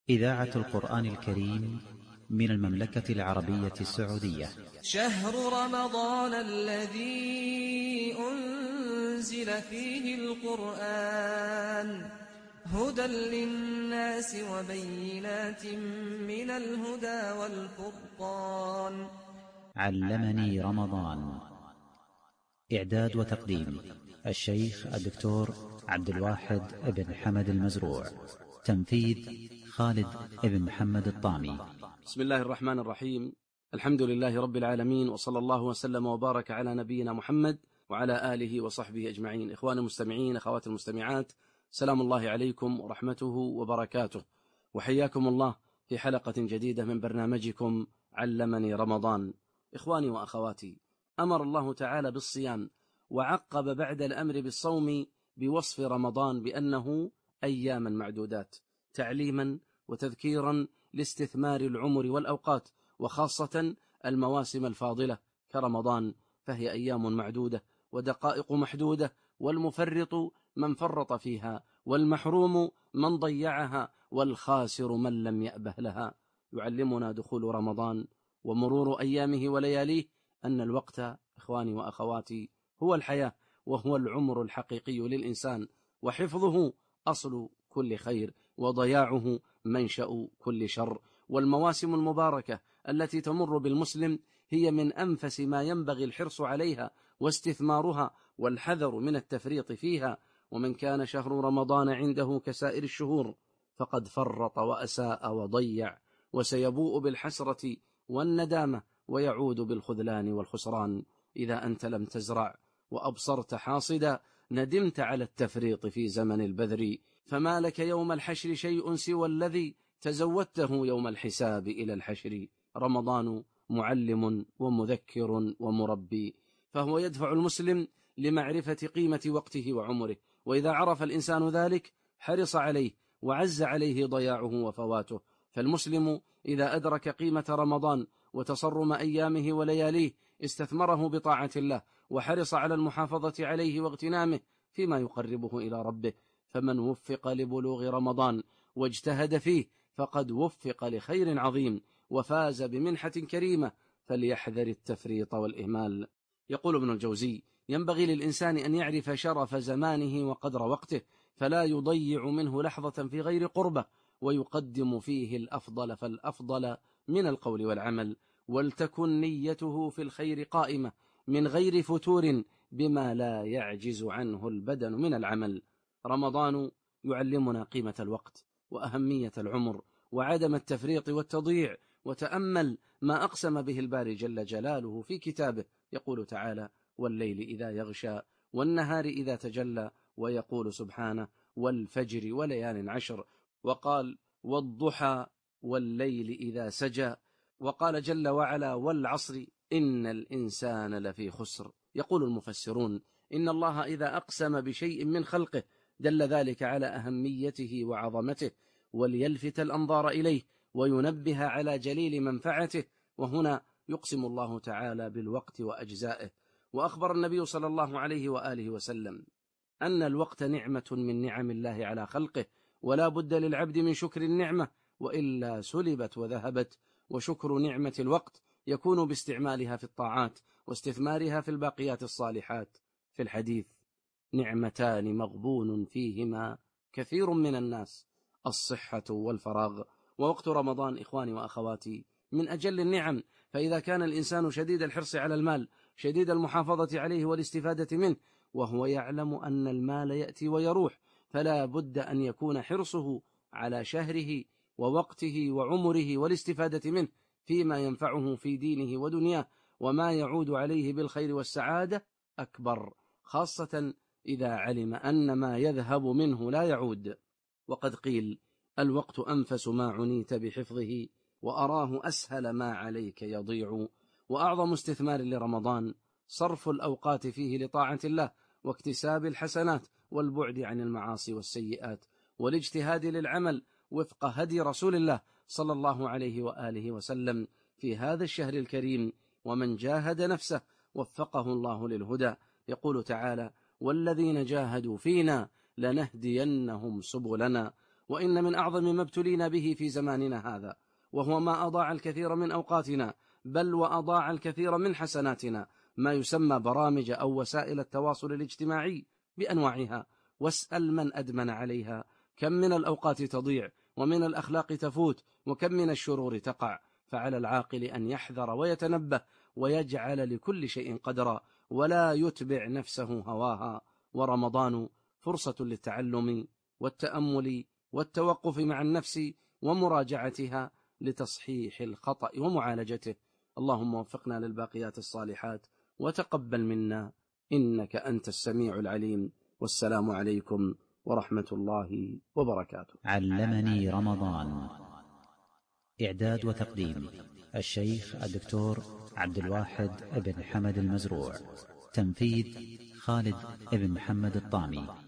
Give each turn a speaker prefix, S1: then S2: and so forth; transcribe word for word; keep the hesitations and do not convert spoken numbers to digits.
S1: إذاعة القرآن الكريم من المملكة العربية السعودية.
S2: شهر رمضان الذي أنزل فيه القرآن هدى للناس وبينات من الهدى والفرقان.
S1: علمني رمضان. إعداد وتقديم الشيخ الدكتور عبد الواحد بن حمد المزروع. تنفيذ خالد بن محمد الطامي.
S3: بسم الله الرحمن الرحيم. الحمد لله رب العالمين، وصلى الله وسلم وبارك على نبينا محمد وعلى آله وصحبه أجمعين. إخواني المستمعين، أخوات المستمعات، سلام الله عليكم ورحمته وبركاته، وحياكم الله في حلقة جديدة من برنامجكم علمني رمضان. إخواني وأخواتي، أمر الله تعالى بالصيام، وعقب بعد الأمر بالصوم بوصف رمضان بأنه أياما معدودات، تعليما وتذكيرا لاستثمار العمر والأوقات، وخاصة المواسم الفاضلة كرمضان، فهي أيام معدودة ودقائق محدودة، والمفرط من فرط فيها، والمحروم من ضيعها، والخاسر من لم يأبه لها. يعلمنا دخول رمضان ومرور أيامه ولياليه أن الوقت، إخواني وأخواتي، هو الحياة، وهو العمر الحقيقي للإنسان، وحفظه أصل كل خير، وضياعه منشأ كل شر. والمواسم المباركة التي تمر بالمسلم هي من أنفس ما ينبغي الحرص عليها واستثمارها والحذر من التفريط فيها. ومن كان شهر رمضان عنده كسائر الشهور فقد فرط وأساء وضيع، وسيبوء بالحسرة والندامة، ويعود بالخذلان والخسران. إذا أنت لم تزرع وأبصرت حاصدا ندمت على التفريط في زمن البذر، فما لك يوم الحشر شيء سوى الذي تزودته يوم الحساب إلى الحشر. رمضان معلم ومذكر ومربي، فهو يدفع المسلم لمعرفة قيمة وقته وعمره، وإذا عرف الإنسان ذلك حرص عليه وعز عليه ضياعه وفواته. فالمسلم إذا أدرك قيمة رمضان وتصرم أيامه ولياليه استثمره بطاعة الله، وحرص على المحافظة عليه واغتنامه فيما يقربه إلى ربه. فمن وفق لبلوغ رمضان واجتهد فيه فقد وفق لخير عظيم وفاز بمنحة كريمة، فليحذر التفريط والإهمال. يقول ابن الجوزي: ينبغي للإنسان أن يعرف شرف زمانه وقدر وقته، فلا يضيع منه لحظة في غير قربة، ويقدم فيه الأفضل فالأفضل من القول والعمل، ولتكن نيته في الخير قائمة من غير فتور بما لا يعجز عنه البدن من العمل. رمضان يعلمنا قيمة الوقت وأهمية العمر وعدم التفريط والتضييع. وتأمل ما أقسم به الباري جل جلاله في كتابه، يقول تعالى: والليل إذا يغشى والنهار إذا تجلى، ويقول سبحانه: والفجر وليال عشر، وقال: والضحى والليل إذا سجى، وقال جل وعلا: والعصر إن الإنسان لفي خسر. يقول المفسرون: إن الله إذا أقسم بشيء من خلقه دل ذلك على أهميته وعظمته، وليلفت الأنظار إليه وينبه على جليل منفعته. وهنا يقسم الله تعالى بالوقت وأجزائه. وأخبر النبي صلى الله عليه وآله وسلم أن الوقت نعمة من نعم الله على خلقه، ولا بد للعبد من شكر النعمة، وإلا سلبت وذهبت. وشكر نعمة الوقت يكون باستعمالها في الطاعات واستثمارها في الباقيات الصالحات. في الحديث: نعمتان مغبون فيهما كثير من الناس، الصحة والفراغ. ووقت رمضان، إخواني وأخواتي، من أجل النعم، فإذا كان الإنسان شديد الحرص على المال، شديد المحافظة عليه والاستفادة منه، وهو يعلم أن المال يأتي ويروح، فلا بد أن يكون حرصه على شهره ووقته وعمره والاستفادة منه فيما ينفعه في دينه ودنياه، وما يعود عليه بالخير والسعادة أكبر، خاصة إذا علم أن ما يذهب منه لا يعود. وقد قيل: الوقت أنفس ما عنيت بحفظه، وأراه أسهل ما عليك يضيع. وأعظم استثمار لرمضان صرف الأوقات فيه لطاعة الله واكتساب الحسنات والبعد عن المعاصي والسيئات، والاجتهاد للعمل وفق هدي رسول الله صلى الله عليه وآله وسلم في هذا الشهر الكريم. ومن جاهد نفسه وفقه الله للهدى. يقول تعالى: والذين جاهدوا فينا لنهدينهم سبلنا. وإن من أعظم ما ابتلينا به في زماننا هذا، وهو ما أضاع الكثير من أوقاتنا، بل وأضاع الكثير من حسناتنا، ما يسمى برامج أو وسائل التواصل الاجتماعي بأنواعها. واسأل من أدمن عليها كم من الأوقات تضيع، ومن الأخلاق تفوت، وكم من الشرور تقع. فعلى العاقل أن يحذر ويتنبه، ويجعل لكل شيء قدرا، ولا يتبع نفسه هواها. ورمضان فرصة للتعلم والتأمل والتوقف مع النفس ومراجعتها لتصحيح الخطأ ومعالجته. اللهم وفقنا للباقيات الصالحات، وتقبل منا إنك أنت السميع العليم. والسلام عليكم ورحمة الله وبركاته.
S1: علمني رمضان. إعداد وتقديم الشيخ الدكتور عبد الواحد بن حمد المزروع. تنفيذ خالد بن محمد الطامي.